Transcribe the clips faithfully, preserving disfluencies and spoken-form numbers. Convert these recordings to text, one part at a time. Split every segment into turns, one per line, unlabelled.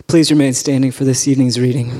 Please remain standing for this evening's reading.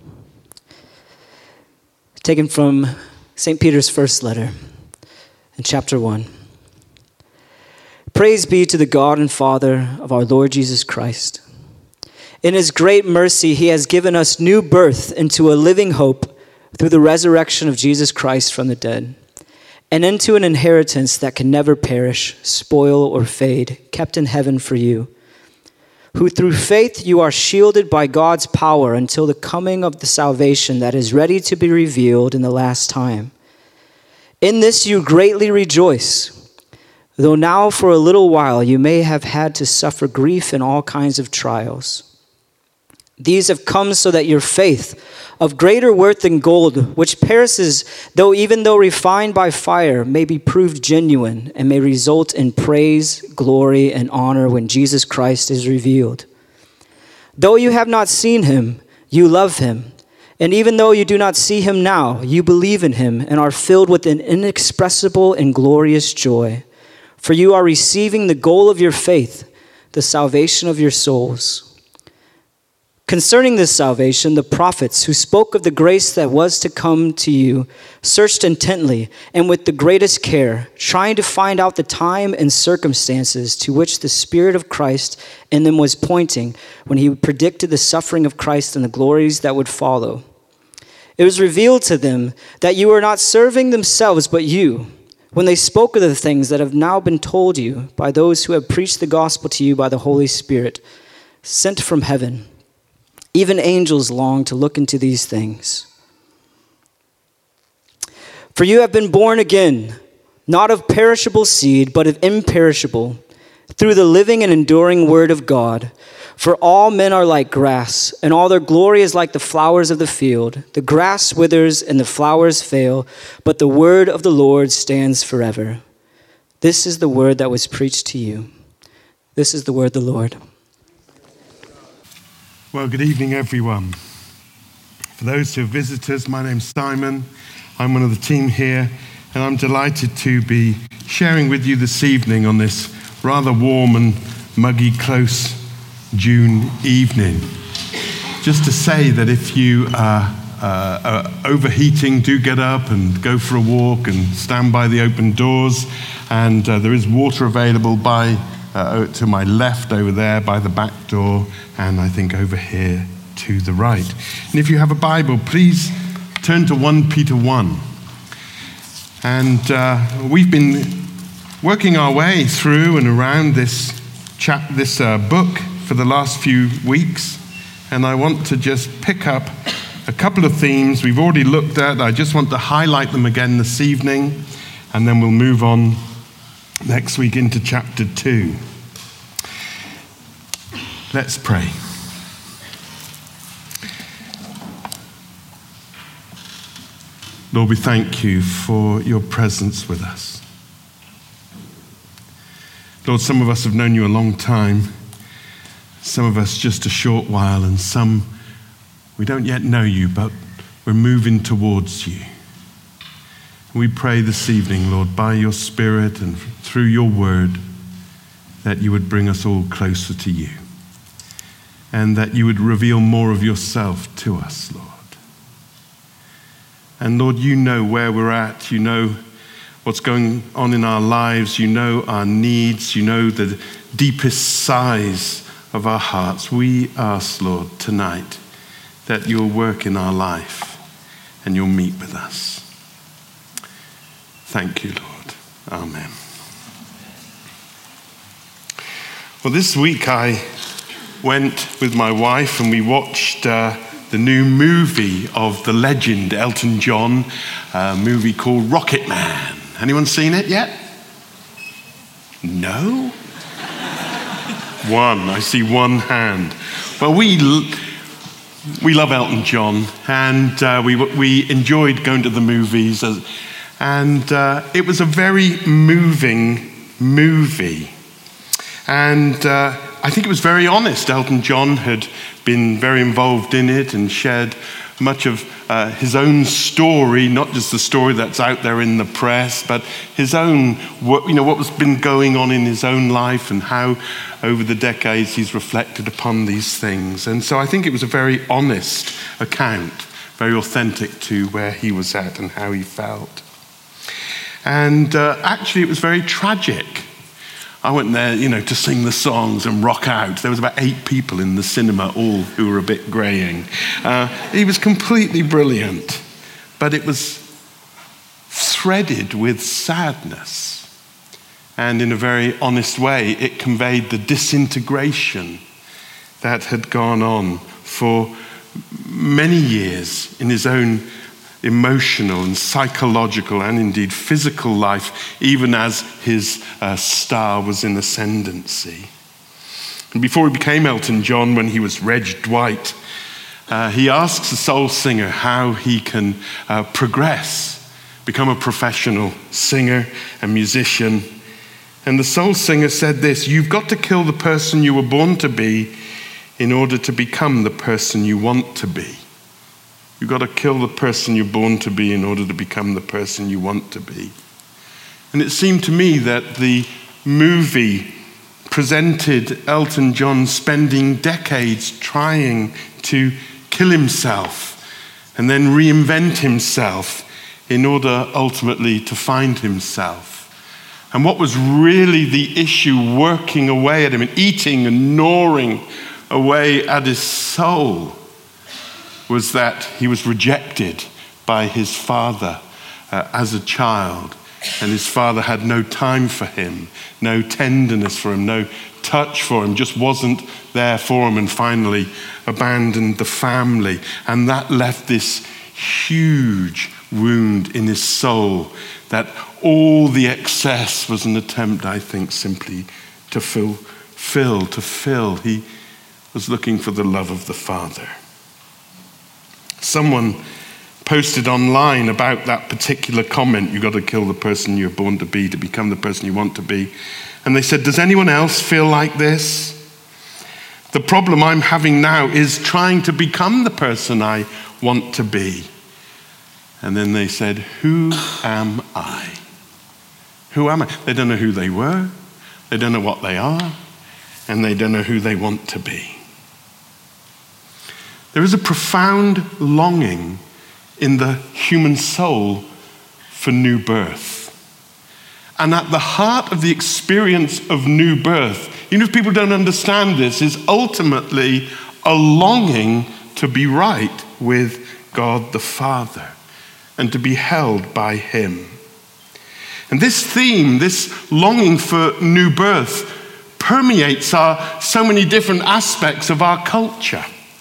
Taken from Saint Peter's first letter in chapter one. Praise be to the God and Father of our Lord Jesus Christ. In his great mercy, he has given us new birth into a living hope through the resurrection of Jesus Christ from the dead, and into an inheritance that can never perish, spoil, or fade, kept in heaven for you, who through faith you are shielded by God's power until the coming of the salvation that is ready to be revealed in the last time. In this you greatly rejoice, though now for a little while you may have had to suffer grief in all kinds of trials. These have come so that your faith, of greater worth than gold, which perishes, though even though refined by fire, may be proved genuine and may result in praise, glory, and honor when Jesus Christ is revealed. Though you have not seen him, you love him. And even though you do not see him now, you believe in him and are filled with an inexpressible and glorious joy. For you are receiving the goal of your faith, the salvation of your souls. Concerning this salvation, the prophets who spoke of the grace that was to come to you searched intently and with the greatest care, trying to find out the time and circumstances to which the Spirit of Christ in them was pointing when he predicted the suffering of Christ and the glories that would follow. It was revealed to them that you were not serving themselves but you, when they spoke of the things that have now been told you by those who have preached the gospel to you by the Holy Spirit, sent from heaven. Even angels long to look into these things. For you have been born again, not of perishable seed, but of imperishable, through the living and enduring word of God. For all men are like grass, and all their glory is like the flowers of the field. The grass withers and the flowers fail, but the word of the Lord stands forever. This is the word that was preached to you. This is the word of the Lord.
Well, good evening, everyone. For those who are visitors, my name's Simon. I'm one of the team here, and I'm delighted to be sharing with you this evening on this rather warm and muggy, close June evening. Just to say that if you are, uh, are overheating, do get up and go for a walk and stand by the open doors, and uh, there is water available by Uh, to my left over there by the back door, and I think over here to the right. And if you have a Bible, please turn to First Peter one. And uh, we've been working our way through and around this chap, this uh, book for the last few weeks, and I want to just pick up a couple of themes we've already looked at. I just want to highlight them again this evening, and then we'll move on next week into chapter two. Let's pray. Lord, we thank you for your presence with us. Lord, some of us have known you a long time, some of us just a short while, and some we don't yet know you, but we're moving towards you. We pray this evening, Lord, by your Spirit and through your word, that you would bring us all closer to you, and that you would reveal more of yourself to us, Lord. And Lord, you know where we're at. You know what's going on in our lives. You know our needs. You know the deepest sighs of our hearts. We ask, Lord, tonight that you'll work in our life and you'll meet with us. Thank you, Lord. Amen. Well, this week I went with my wife and we watched uh, the new movie of the legend Elton John, a movie called Rocket Man. Anyone seen it yet? No? One. I see one hand. Well, we we love Elton John, and uh, we we enjoyed going to the movies. As, And uh, it was a very moving movie. And uh, I think it was very honest. Elton John had been very involved in it and shared much of uh, his own story, not just the story that's out there in the press, but his own, you know, what was been going on in his own life and how over the decades he's reflected upon these things. And so I think it was a very honest account, very authentic to where he was at and how he felt. And uh, actually it was very tragic. I went there, you know, to sing the songs and rock out. There was about eight people in the cinema, all who were a bit greying. Uh, he was completely brilliant, but it was threaded with sadness. And in a very honest way, it conveyed the disintegration that had gone on for many years in his own emotional and psychological and indeed physical life, even as his uh, star was in ascendancy. And before he became Elton John, when he was Reg Dwight, uh, he asks the soul singer how he can uh, progress, become a professional singer and musician. And the soul singer said this: "You've got to kill the person you were born to be in order to become the person you want to be. You've got to kill the person you're born to be in order to become the person you want to be." And it seemed to me that the movie presented Elton John spending decades trying to kill himself and then reinvent himself in order ultimately to find himself. And what was really the issue working away at him and eating and gnawing away at his soul was that he was rejected by his father uh, as a child. And his father had no time for him, no tenderness for him, no touch for him, just wasn't there for him, and finally abandoned the family. And that left this huge wound in his soul, that all the excess was an attempt, I think, simply to fill, fill, to fill. He was looking for the love of the Father. Someone posted online about that particular comment, "You've got to kill the person you're born to be to become the person you want to be." And they said, "Does anyone else feel like this? The problem I'm having now is trying to become the person I want to be." And then they said, "Who am I? Who am I?" They don't know who they were, they don't know what they are, and they don't know who they want to be. There is a profound longing in the human soul for new birth. And at the heart of the experience of new birth, even if people don't understand this, is ultimately a longing to be right with God the Father and to be held by Him. And this theme, this longing for new birth, permeates our, so many different aspects of our culture.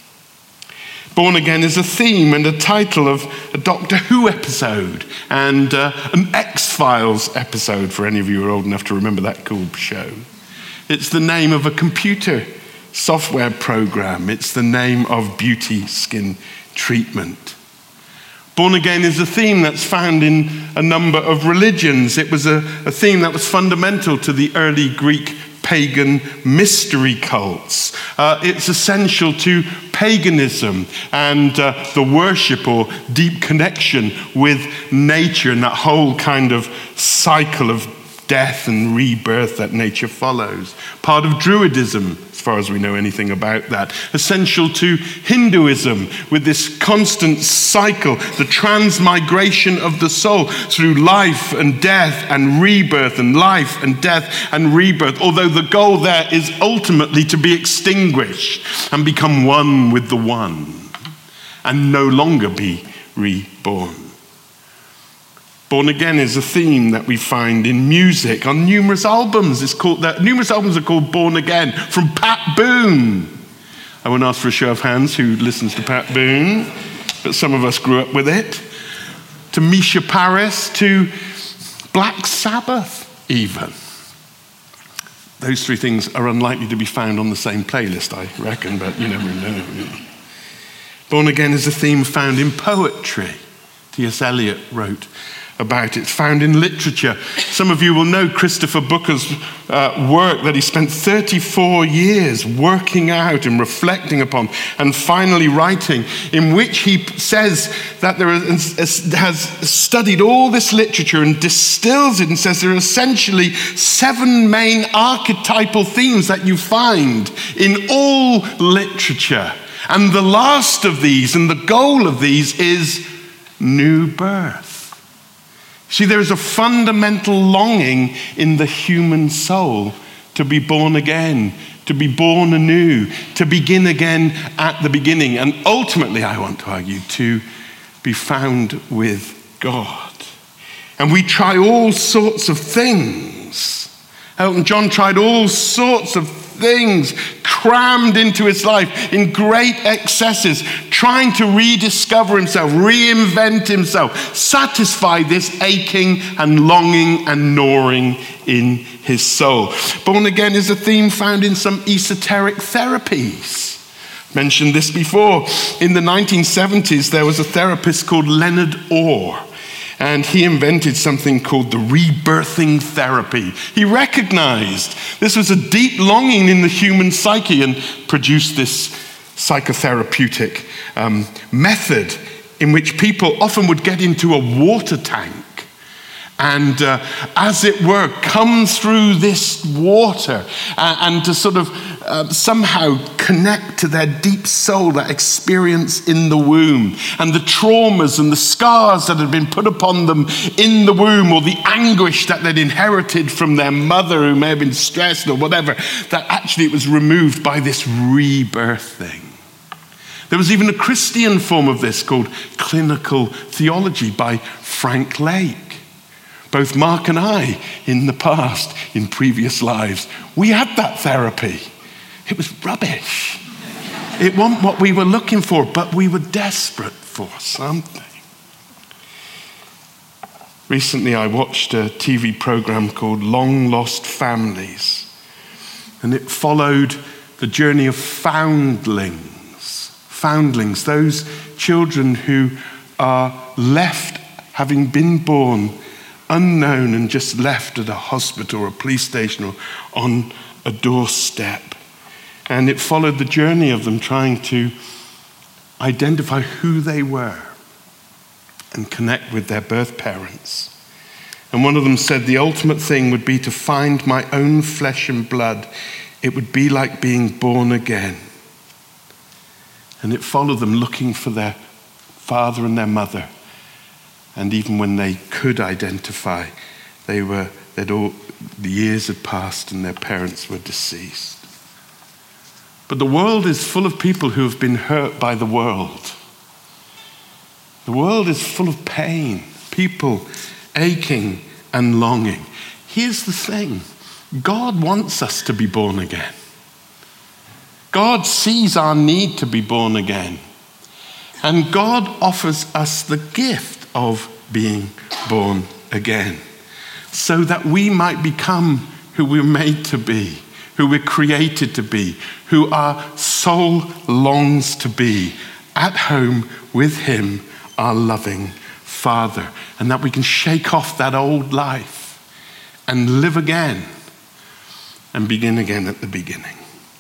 Born Again is a theme and a title of a Doctor Who episode and uh, an X-Files episode, for any of you who are old enough to remember that cool show. It's the name of a computer software program. It's the name of beauty skin treatment. Born Again is a theme that's found in a number of religions. It was a, a theme that was fundamental to the early Greek pagan mystery cults. Uh, it's essential to paganism and uh, the worship or deep connection with nature and that whole kind of cycle of death and rebirth that nature follows. Part of Druidism, as far as we know anything about that. Essential to Hinduism, with this constant cycle, the transmigration of the soul through life and death and rebirth and life and death and rebirth, although the goal there is ultimately to be extinguished and become one with the one and no longer be reborn. Born Again is a theme that we find in music on numerous albums. It's called that. Numerous albums are called Born Again, from Pat Boone. I won't ask for a show of hands who listens to Pat Boone, but some of us grew up with it. To Misha Paris, to Black Sabbath, even. Those three things are unlikely to be found on the same playlist, I reckon, but you never know. Born Again is a theme found in poetry. T S Eliot wrote about it. It's found in literature. Some of you will know Christopher Booker's uh, work that he spent thirty-four years working out and reflecting upon and finally writing, in which he says that there is, has studied all this literature and distills it and says there are essentially seven main archetypal themes that you find in all literature. And the last of these and the goal of these is new birth. See, there is a fundamental longing in the human soul to be born again, to be born anew, to begin again at the beginning, and ultimately, I want to argue, to be found with God. And we try all sorts of things. Elton John tried all sorts of things, crammed into his life in great excesses, trying to rediscover himself, reinvent himself, satisfy this aching and longing and gnawing in his soul. Born again is a theme found in some esoteric therapies. Mentioned this before. In the nineteen seventies, there was a therapist called Leonard Orr. And he invented something called the rebirthing therapy. He recognized this was a deep longing in the human psyche and produced this psychotherapeutic um, method in which people often would get into a water tank and, uh, as it were, come through this water uh, and to sort of uh, somehow connect to their deep soul, that experience in the womb, and the traumas and the scars that had been put upon them in the womb, or the anguish that they'd inherited from their mother who may have been stressed or whatever, that actually it was removed by this rebirth thing. There was even a Christian form of this called clinical theology by Frank Lake. Both Mark and I, in the past, in previous lives, we had that therapy. It was rubbish. It wasn't what we were looking for, but we were desperate for something. Recently, I watched a T V program called Long Lost Families, and it followed the journey of foundlings. Foundlings, those children who are left, having been born unknown and just left at a hospital or a police station or on a doorstep. And it followed the journey of them trying to identify who they were and connect with their birth parents. And one of them said the ultimate thing would be to find my own flesh and blood. It would be like being born again. And it followed them looking for their father and their mother. And even when they could identify, they were, they'd all, the years had passed and their parents were deceased. But the world is full of people who have been hurt by the world. The world is full of pain, people aching and longing. Here's the thing. God wants us to be born again. God sees our need to be born again. And God offers us the gift of being born again, so that we might become who we're made to be, who we're created to be, who our soul longs to be, at home with him, our loving Father, and that we can shake off that old life and live again and begin again at the beginning.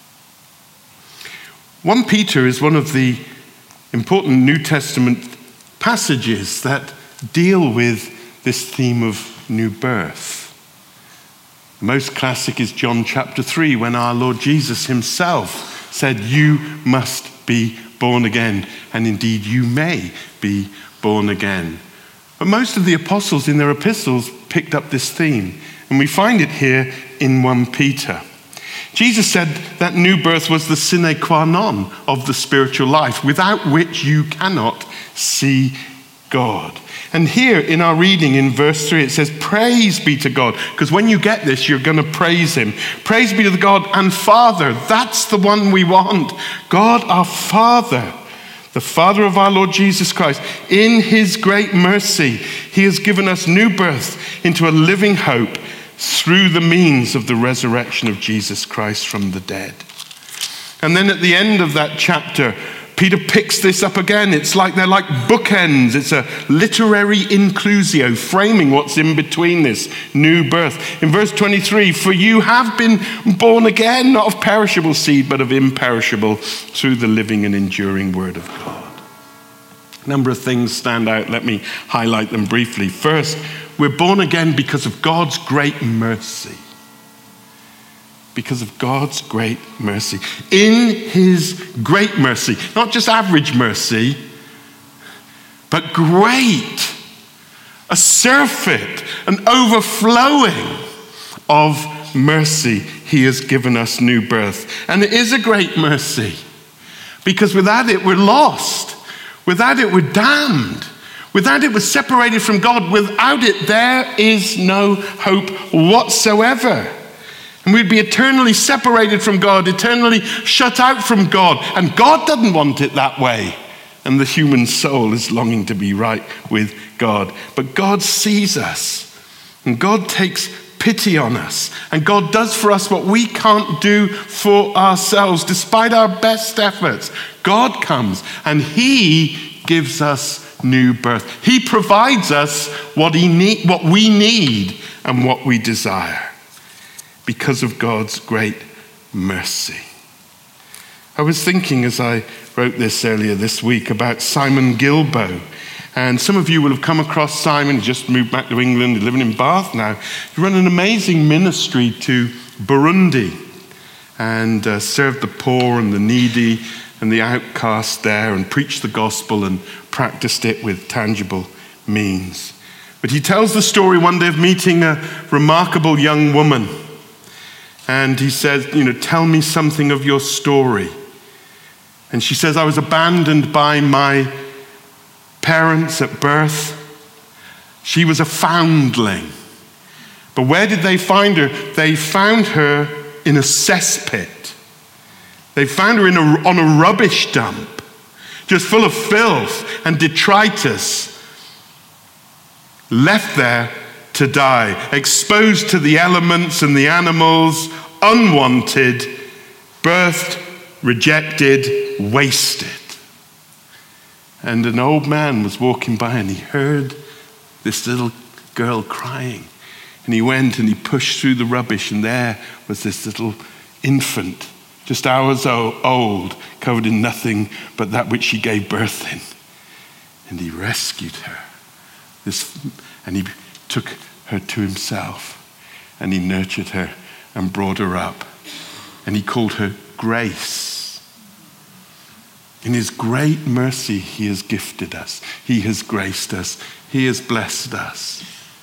First Peter is one of the important New Testament passages that deal with this theme of new birth. The most classic is John chapter three, when our Lord Jesus himself said, "You must be born again, and indeed you may be born again." But most of the apostles in their epistles picked up this theme, and we find it here in First Peter. Jesus said that new birth was the sine qua non of the spiritual life, without which you cannot see God. And here in our reading in verse three, it says, praise be to God. Because when you get this, you're going to praise him. Praise be to the God and Father. That's the one we want. God our Father, the Father of our Lord Jesus Christ. In his great mercy, he has given us new birth into a living hope through the means of the resurrection of Jesus Christ from the dead. And then at the end of that chapter, Peter picks this up again. It's like they're like bookends. It's a literary inclusio, framing what's in between this new birth. In verse twenty-three, for you have been born again, not of perishable seed, but of imperishable, through the living and enduring word of God. A number of things stand out. Let me highlight them briefly. First, we're born again because of God's great mercy. Because of God's great mercy. In his great mercy, not just average mercy, but great, a surfeit, an overflowing of mercy, he has given us new birth. And it is a great mercy, because without it we're lost. Without it we're damned. Without it we're separated from God. Without it there is no hope whatsoever. And we'd be eternally separated from God, eternally shut out from God. And God doesn't want it that way. And the human soul is longing to be right with God. But God sees us. And God takes pity on us. And God does for us what we can't do for ourselves. Despite our best efforts, God comes and he gives us new birth. He provides us what, he need, what we need and what we desire. Because of God's great mercy. I was thinking as I wrote this earlier this week about Simon Gilbo. And some of you will have come across Simon. He just moved back to England. He's living in Bath now. He run an amazing ministry to Burundi and uh, served the poor and the needy and the outcast there and preached the gospel and practiced it with tangible means. But he tells the story one day of meeting a remarkable young woman. And he says, you know, tell me something of your story. And she says, I was abandoned by my parents at birth. She was a foundling. But where did they find her? They found her in a cesspit. They found her in a, on a rubbish dump, just full of filth and detritus, left there to die, exposed to the elements and the animals, unwanted, birthed, rejected, wasted. And an old man was walking by and he heard this little girl crying. And he went and he pushed through the rubbish, and there was this little infant, just hours old, covered in nothing but that which she gave birth in. And he rescued her. This, and he took her to himself, and he nurtured her and brought her up, and he called her Grace. In his great mercy, he has gifted us. He has graced us. He has blessed us.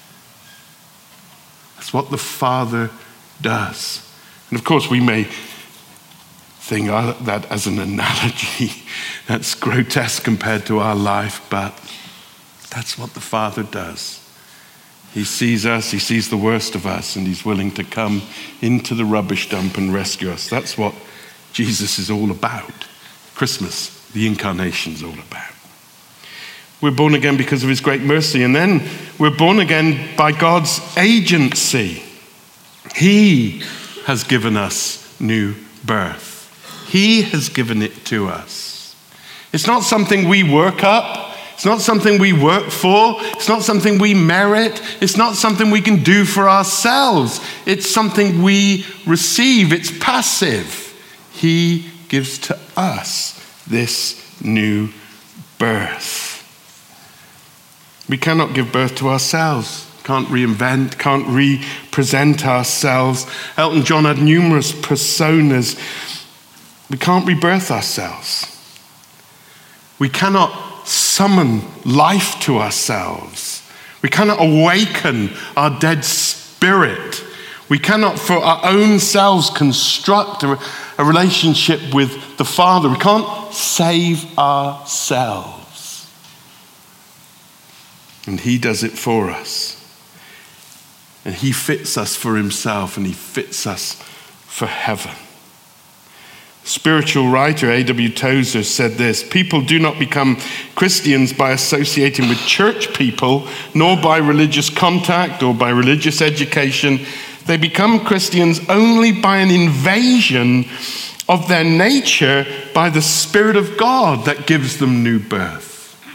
That's what the Father does. And of course, we may think of that as an analogy. That's grotesque compared to our life, but that's what the Father does. He sees us, he sees the worst of us, and he's willing to come into the rubbish dump and rescue us. That's what Jesus is all about. Christmas, the incarnation, is all about. We're born again because of his great mercy, and then we're born again by God's agency. He has given us new birth. He has given it to us. It's not something we work up. It's not something we work for. It's not something we merit. It's not something we can do for ourselves. It's something we receive. It's passive. He gives to us this new birth. We cannot give birth to ourselves. Can't reinvent, can't represent ourselves. Elton John had numerous personas. We can't rebirth ourselves. We cannot summon life to ourselves. We cannot awaken our dead spirit. We cannot, for our own selves, construct a, a relationship with the Father. We can't save ourselves. And he does it for us. And he fits us for himself, and he fits us for heaven. Spiritual writer A W Tozer said this: people do not become Christians by associating with church people, nor by religious contact or by religious education. They become Christians only by an invasion of their nature by the Spirit of God that gives them new birth.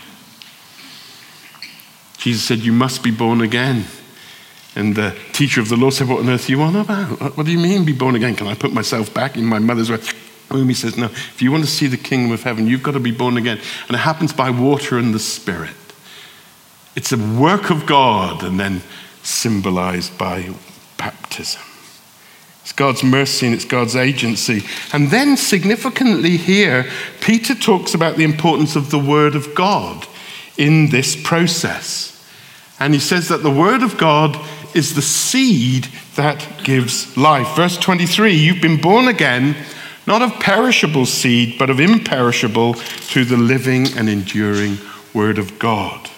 Jesus said, you must be born again. And the teacher of the law said, what on earth are you on about? What do you mean be born again? Can I put myself back in my mother's womb? He says, no, if you want to see the kingdom of heaven, you've got to be born again. And it happens by water and the Spirit. It's a work of God and then symbolized by baptism. It's God's mercy and it's God's agency. And then significantly here, Peter talks about the importance of the word of God in this process. And he says that the word of God is the seed that gives life. Verse twenty-three, you've been born again, not of perishable seed, but of imperishable, through the living and enduring word of God.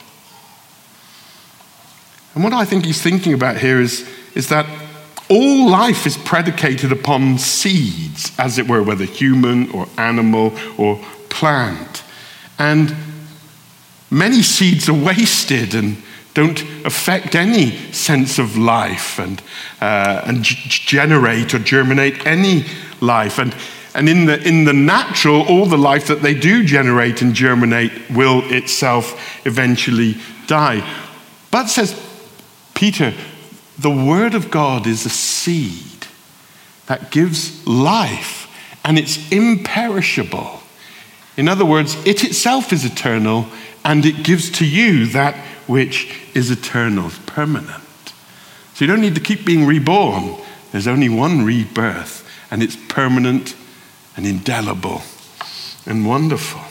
And what I think he's thinking about here is, is that all life is predicated upon seeds, as it were, whether human or animal or plant. And many seeds are wasted and don't affect any sense of life and uh, and g- generate or germinate any life. And and in the in the natural, all the life that they do generate and germinate will itself eventually die. But, says Peter, the word of God is a seed that gives life, and it's imperishable. In other words, it itself is eternal, and it gives to you that which is eternal, permanent. So you don't need to keep being reborn. There's only one rebirth, and it's permanent and indelible and wonderful.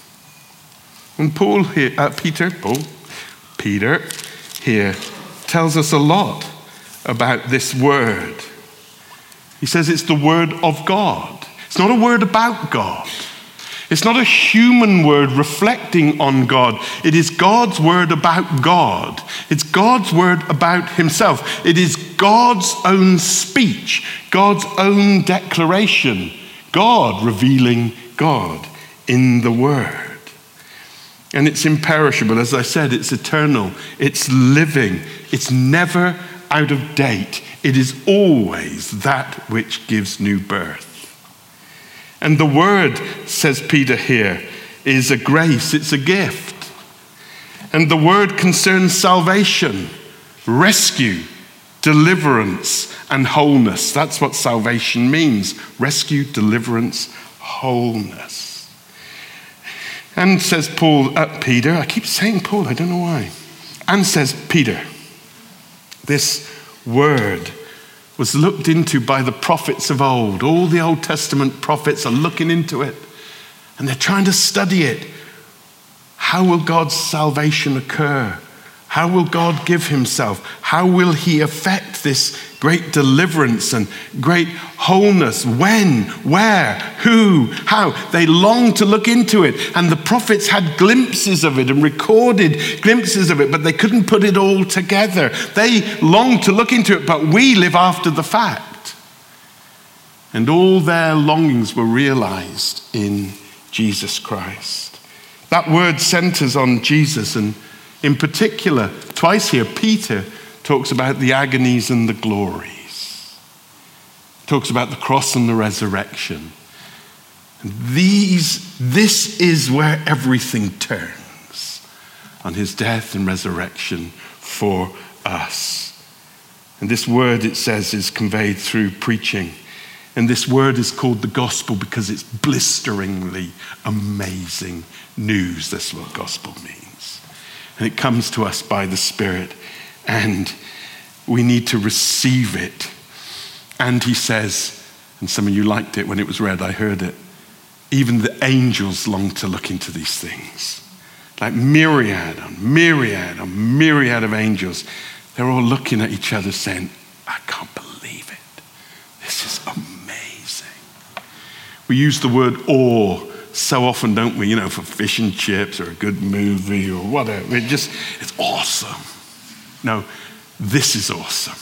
And Paul here, uh, Peter, Paul, Peter here tells us a lot about this word. He says it's the word of God. It's not a word about God. It's not a human word reflecting on God. It is God's word about God. It's God's word about himself. It is God's own speech, God's own declaration, God revealing God in the word. And it's imperishable. As I said, it's eternal. It's living. It's never out of date. It is always that which gives new birth. And the word, says Peter here, is a grace. It's a gift. And the word concerns salvation, rescue, deliverance, and wholeness. That's what salvation means. Rescue, deliverance, wholeness. And says Paul, uh, Peter, I keep saying Paul, I don't know why. And says Peter, this word was looked into by the prophets of old. All the Old Testament prophets are looking into it, and they're trying to study it. How will God's salvation occur? How will God give himself? How will he effect this great deliverance and great wholeness? When? Where? Who? How? They longed to look into it, and the prophets had glimpses of it and recorded glimpses of it, but they couldn't put it all together. They longed to look into it, but we live after the fact. And all their longings were realized in Jesus Christ. That word centers on Jesus, and in particular, twice here, Peter talks about the agonies and the glories. Talks about the cross and the resurrection. And these, this is where everything turns, on his death and resurrection for us. And this word, it says, is conveyed through preaching. And this word is called the gospel because it's blisteringly amazing news. That's what gospel means. And it comes to us by the Spirit, and we need to receive it. And he says, and some of you liked it when it was read, I heard it, even the angels long to look into these things. Like myriad and myriad and myriad of angels. They're all looking at each other saying, I can't believe it. This is amazing. We use the word awe so often, don't we? You know, for fish and chips or a good movie or whatever. It just, it's awesome. No, this is awesome.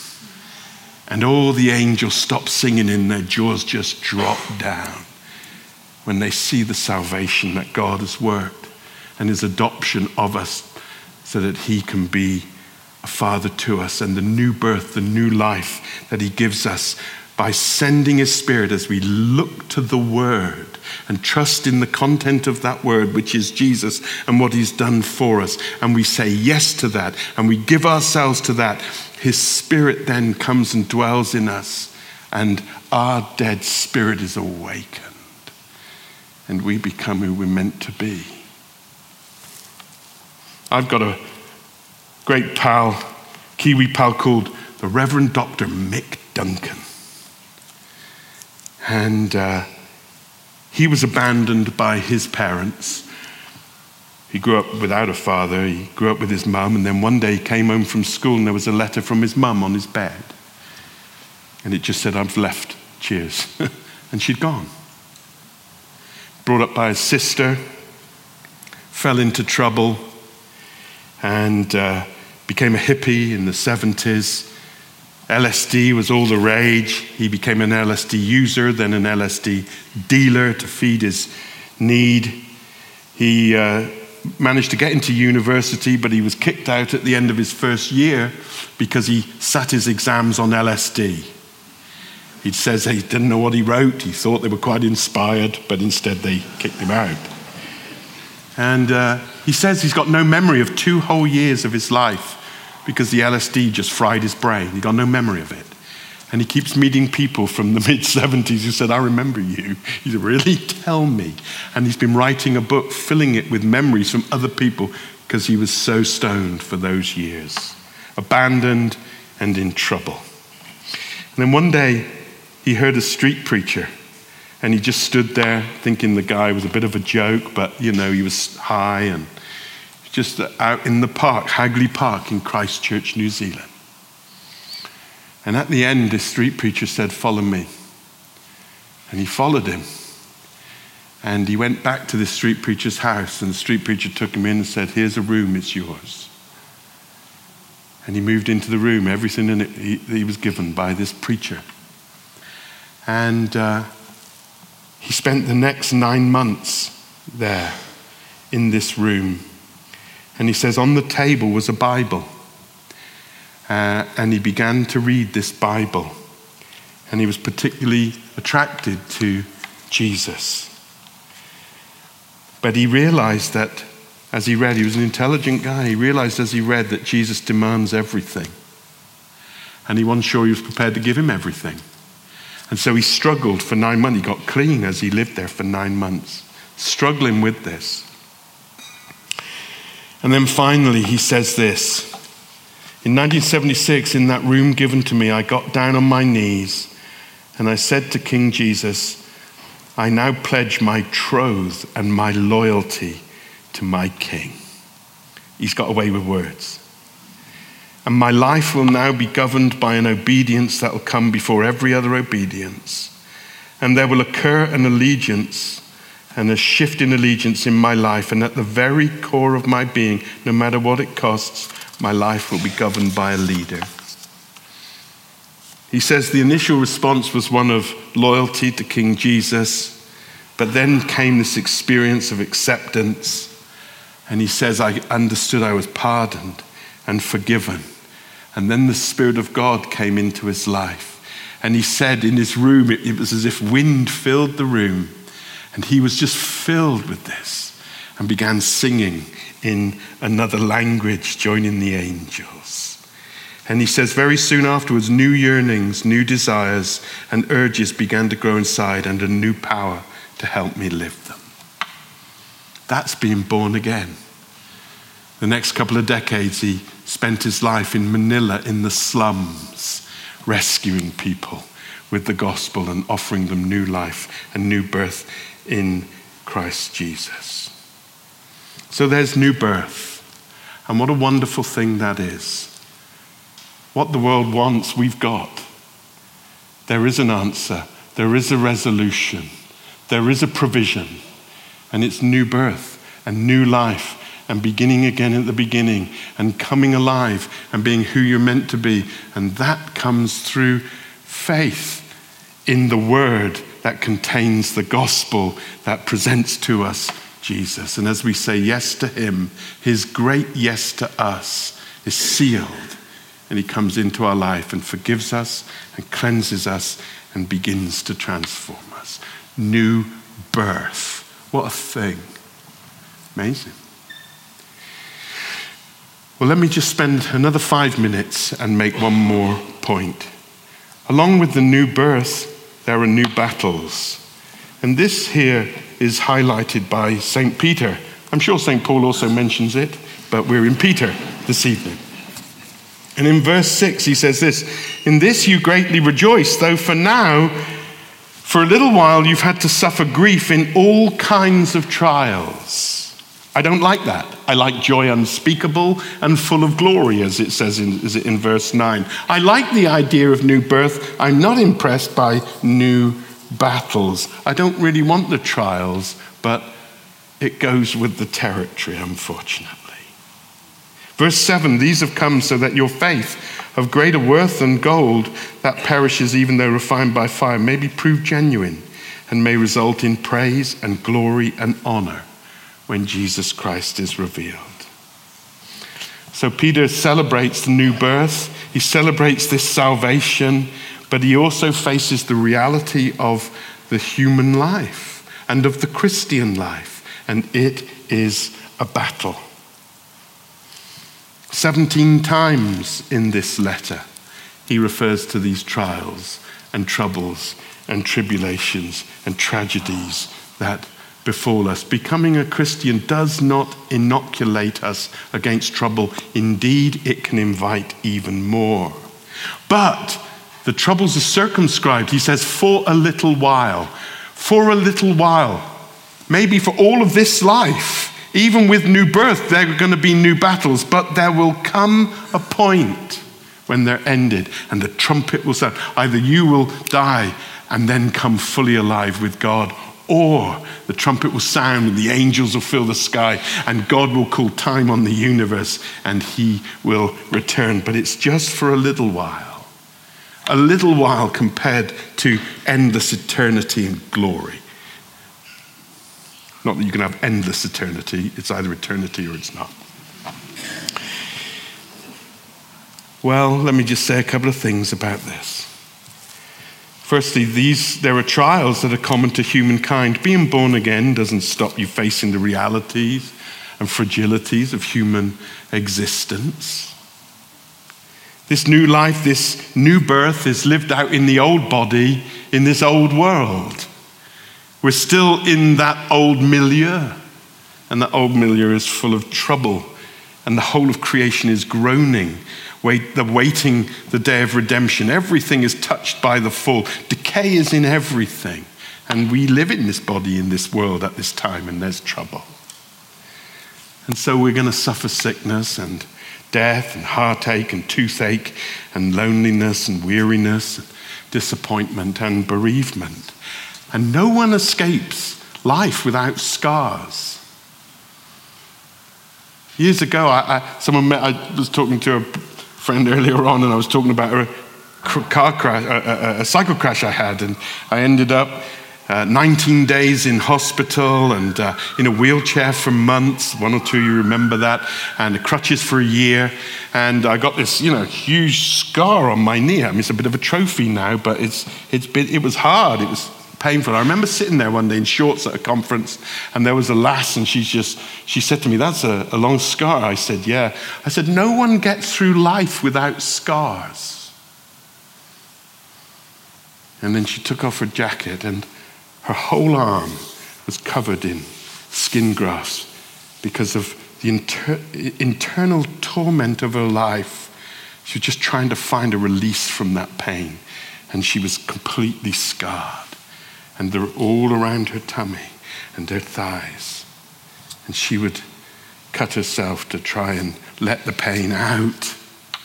And all the angels stop singing and their jaws just drop down when they see the salvation that God has worked and his adoption of us so that he can be a father to us, and the new birth, the new life that he gives us by sending his Spirit as we look to the word and trust in the content of that word, which is Jesus and what he's done for us. And we say yes to that and we give ourselves to that. His Spirit then comes and dwells in us, and our dead spirit is awakened. And we become who we're meant to be. I've got a great pal, Kiwi pal called the Reverend Doctor Mick Duncan. And uh, he was abandoned by his parents. He grew up without a father. He grew up with his mum. And then one day he came home from school and there was a letter from his mum on his bed. And it just said, "I've left, cheers." And she'd gone. Brought up by his sister, fell into trouble, and uh, became a hippie in the seventies. L S D was all the rage. He became an L S D user, then an L S D dealer to feed his need. He uh, managed to get into university, but he was kicked out at the end of his first year because he sat his exams on L S D. He says he didn't know what he wrote. He thought they were quite inspired, but instead they kicked him out. And uh, he says he's got no memory of two whole years of his life because the L S D just fried his brain. He got no memory of it. And he keeps meeting people from the mid-seventies who said, "I remember you." He said, "Really? Tell me." And he's been writing a book, filling it with memories from other people because he was so stoned for those years, abandoned and in trouble. And then one day, he heard a street preacher, and he just stood there thinking the guy was a bit of a joke, but, you know, he was high and just out in the park, Hagley Park in Christchurch, New Zealand. And at the end, this street preacher said, "Follow me." And he followed him. And he went back to the street preacher's house, and the street preacher took him in and said, "Here's a room, it's yours." And he moved into the room, everything in it he, he was given by this preacher. And uh, he spent the next nine months there in this room. And he says on the table was a Bible. Uh, and he began to read this Bible. And he was particularly attracted to Jesus. But he realized that as he read, he was an intelligent guy. He realized as he read that Jesus demands everything. And he wasn't sure he was prepared to give him everything. And so he struggled for nine months. He got clean as he lived there for nine months, struggling with this. And then finally he says this. In nineteen seventy-six, in that room given to me, I got down on my knees and I said to King Jesus, "I now pledge my troth and my loyalty to my King." He's got away with words. "And my life will now be governed by an obedience that will come before every other obedience. And there will occur an allegiance and a shift in allegiance in my life. And at the very core of my being, no matter what it costs, my life will be governed by a leader." He says the initial response was one of loyalty to King Jesus, but then came this experience of acceptance. And he says, "I understood I was pardoned and forgiven." And then the Spirit of God came into his life. And he said in his room, it, it was as if wind filled the room. And he was just filled with this and began singing in another language, joining the angels. And he says very soon afterwards, new yearnings, new desires and urges began to grow inside, and a new power to help me live them. That's being born again. The next couple of decades, he spent his life in Manila in the slums, rescuing people with the gospel and offering them new life and new birth in Christ Jesus. So there's new birth. And what a wonderful thing that is. What the world wants, we've got. There is an answer. There is a resolution. There is a provision. And it's new birth and new life. And beginning again at the beginning, and coming alive, and being who you're meant to be. And that comes through faith in the word that contains the gospel that presents to us Jesus. And as we say yes to him, his great yes to us is sealed. And he comes into our life and forgives us and cleanses us and begins to transform us. New birth. What a thing. Amazing. Well, let me just spend another five minutes and make one more point. Along with the new birth, there are new battles. And this here is highlighted by Saint Peter. I'm sure Saint Paul also mentions it, but we're in Peter this evening. And in verse six, he says this, "In this you greatly rejoice, though for now, for a little while, you've had to suffer grief in all kinds of trials." I don't like that. I like joy unspeakable and full of glory, as it says in, is it in verse nine. I like the idea of new birth. I'm not impressed by new battles. I don't really want the trials, but it goes with the territory, unfortunately. Verse seven, "These have come so that your faith, of greater worth than gold, that perishes even though refined by fire, may be proved genuine and may result in praise and glory and honor when Jesus Christ is revealed." So Peter celebrates the new birth. He celebrates this salvation, but he also faces the reality of the human life and of the Christian life, and it is a battle. Seventeen times in this letter, he refers to these trials and troubles and tribulations and tragedies that befall us. Becoming a Christian does not inoculate us against trouble. Indeed, it can invite even more. But the troubles are circumscribed. He says, for a little while. For a little while. Maybe for all of this life. Even with new birth, there are going to be new battles, but there will come a point when they're ended and the trumpet will sound. Either you will die and then come fully alive with God, or the trumpet will sound and the angels will fill the sky and God will call time on the universe and he will return. But it's just for a little while. A little while compared to endless eternity and glory. Not that you can have endless eternity. It's either eternity or it's not. Well, let me just say a couple of things about this. Firstly, these there are trials that are common to humankind. Being born again doesn't stop you facing the realities and fragilities of human existence. This new life, this new birth is lived out in the old body, in this old world. We're still in that old milieu, and that old milieu is full of trouble, and the whole of creation is groaning, wait, the waiting the day of redemption. Everything is touched by the fall. Decay is in everything, and we live in this body, in this world at this time, and there's trouble. And so we're going to suffer sickness and death and heartache and toothache and loneliness and weariness and disappointment and bereavement. And no one escapes life without scars. Years ago, I, I, someone met, I was talking to a friend earlier on, and I was talking about a car crash, a, a, a cycle crash I had, and I ended up uh, nineteen days in hospital and uh, in a wheelchair for months. One or two, you remember that, and the crutches for a year. And I got this, you know, huge scar on my knee. I mean, it's a bit of a trophy now, but it's it's been, it was hard. It was painful. I remember sitting there one day in shorts at a conference, and there was a lass, and she's just, she said to me, "That's a, a long scar." I said, "Yeah." I said, "No one gets through life without scars." And then she took off her jacket, and her whole arm was covered in skin grafts because of the inter- internal torment of her life. She was just trying to find a release from that pain, and she was completely scarred. And they're all around her tummy and her thighs. And she would cut herself to try and let the pain out.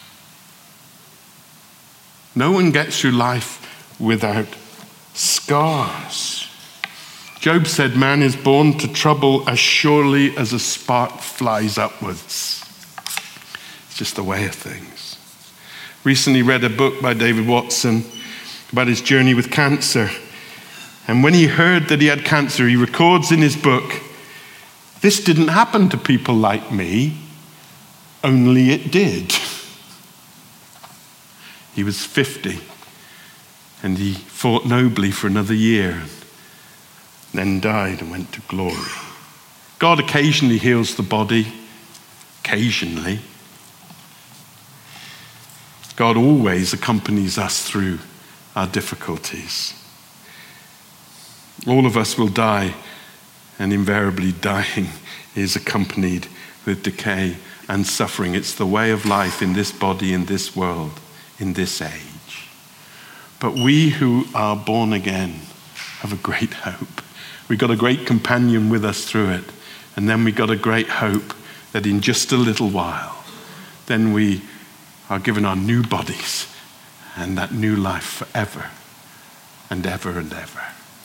No one gets through life without scars. Job said, "Man is born to trouble as surely as a spark flies upwards." It's just the way of things. Recently read a book by David Watson about his journey with cancer. And when he heard that he had cancer, he records in his book, "This didn't happen to people like me, only it did." He was fifty, And he fought nobly for another year, then died and went to glory. God occasionally heals the body, occasionally. God always accompanies us through our difficulties. All of us will die, and invariably dying is accompanied with decay and suffering. It's the way of life in this body, in this world, in this age. But we who are born again have a great hope. We've got a great companion with us through it. And then we got a great hope that in just a little while, then we are given our new bodies and that new life forever and ever and ever.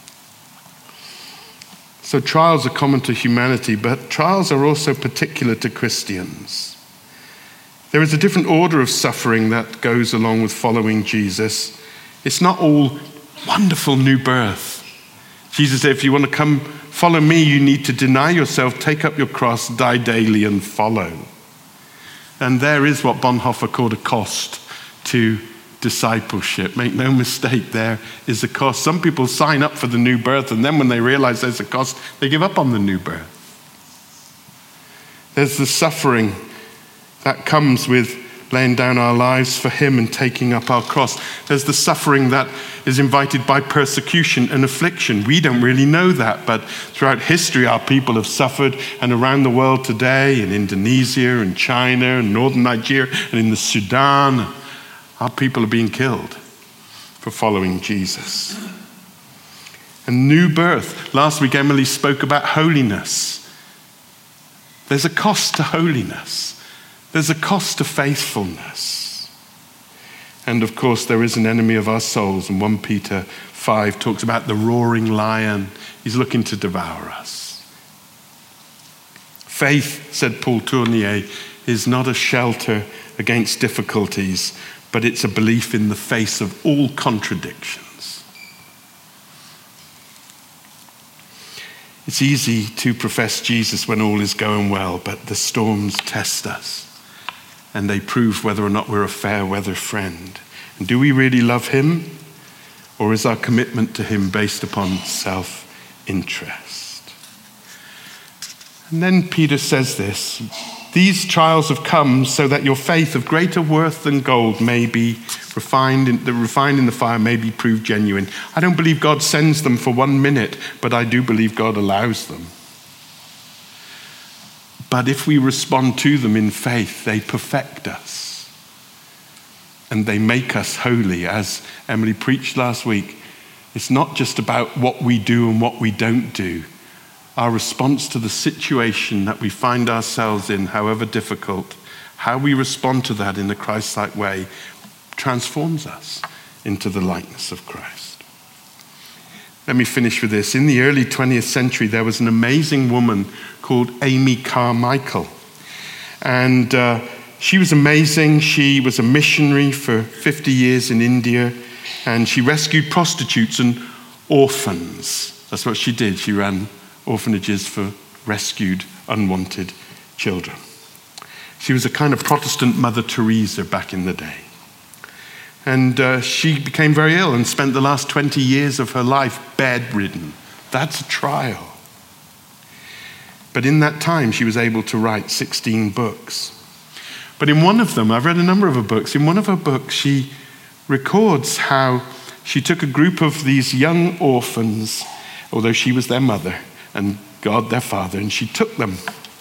So trials are common to humanity, but trials are also particular to Christians. There is a different order of suffering that goes along with following Jesus. It's not all wonderful new birth. Jesus said, if you want to come follow me, you need to deny yourself, take up your cross, die daily, and follow. And there is what Bonhoeffer called a cost to discipleship. Make no mistake, there is a cost. Some people sign up for the new birth, and then when they realize there's a cost, they give up on the new birth. There's the suffering that comes with laying down our lives for him and taking up our cross. There's the suffering that is invited by persecution and affliction. We don't really know that, but throughout history, our people have suffered, and around the world today, in Indonesia and China and northern Nigeria and in the Sudan, our people are being killed for following Jesus. And new birth. Last week, Emily spoke about holiness. There's a cost to holiness. There's a cost to faithfulness. And of course, there is an enemy of our souls. And First Peter five talks about the roaring lion. He's looking to devour us. Faith, said Paul Tournier, is not a shelter against difficulties, but it's a belief in the face of all contradictions. It's easy to profess Jesus when all is going well, but the storms test us. And they prove whether or not we're a fair weather friend. And do we really love him? Or is our commitment to him based upon self-interest? And then Peter says this, these trials have come so that your faith of greater worth than gold may be refined in, the refined in the fire may be proved genuine. I don't believe God sends them for one minute, but I do believe God allows them. But if we respond to them in faith, they perfect us. And they make us holy. As Emily preached last week, it's not just about what we do and what we don't do. Our response to the situation that we find ourselves in, however difficult, how we respond to that in a Christ-like way, transforms us into the likeness of Christ. Let me finish with this. In the early twentieth century, there was an amazing woman called Amy Carmichael. And uh, she was amazing. She was a missionary for fifty years in India, and she rescued prostitutes and orphans. That's what she did. She ran orphanages for rescued, unwanted children. She was a kind of Protestant Mother Teresa back in the day. And uh, she became very ill and spent the last twenty years of her life bedridden. That's a trial. But in that time, she was able to write sixteen books. But in one of them, I've read a number of her books, in one of her books, she records how she took a group of these young orphans, although she was their mother and God their father, and she took them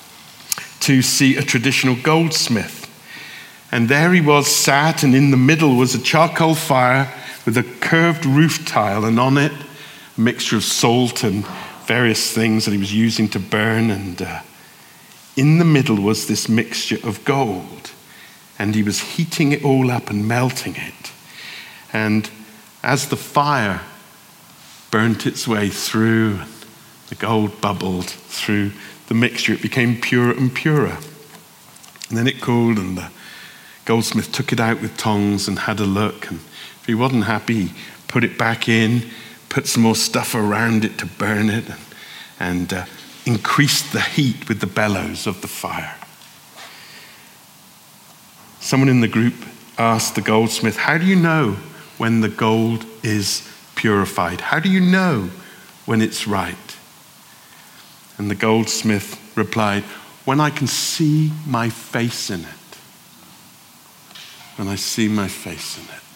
to see a traditional goldsmith. And there he was sat, and in the middle was a charcoal fire with a curved roof tile, and on it a mixture of salt and various things that he was using to burn. And uh, in the middle was this mixture of gold, and he was heating it all up and melting it. And as the fire burnt its way through, and the gold bubbled through the mixture, it became purer and purer. And then it cooled, and the goldsmith took it out with tongs and had a look, and if he wasn't happy, he put it back in, put some more stuff around it to burn it, and, and uh, increased the heat with the bellows of the fire. Someone in the group asked the goldsmith, "How do you know when the gold is purified? How do you know when it's right? And the goldsmith replied, when I can see my face in it. When I see my face in it.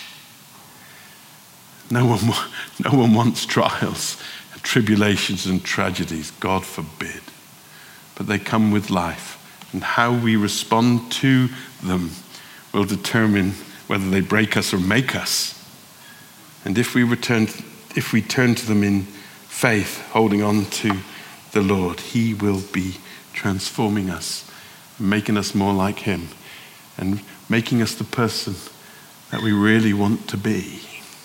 No one, no one wants trials, and tribulations and tragedies, God forbid. But they come with life, and how we respond to them will determine whether they break us or make us. And if we return, if we turn to them in faith, holding on to the Lord, he will be transforming us, making us more like him, and making us the person that we really want to be.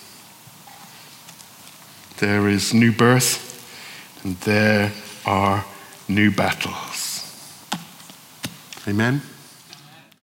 There is new birth, and there are new battles. Amen?